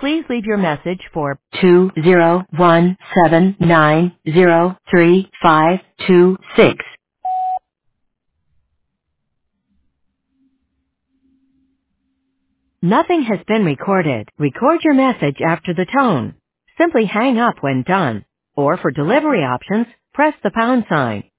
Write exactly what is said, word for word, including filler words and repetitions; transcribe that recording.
Please leave your message for two zero one seven nine zero three five two six. Nothing has been recorded. Record your message after the tone. Simply hang up when done. Or for delivery options, press the pound sign.